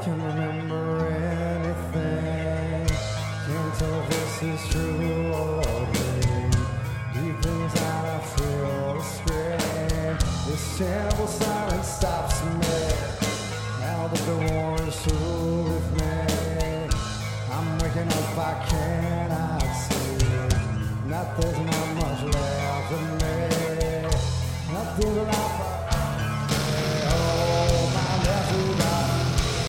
can remember anything. Can't tell if this is true or dream. Deep inside I feel the scream. This terrible silence stops me. Now that the war is through with me, I'm waking up, I cannot see. Not there's not much left of me. Not the life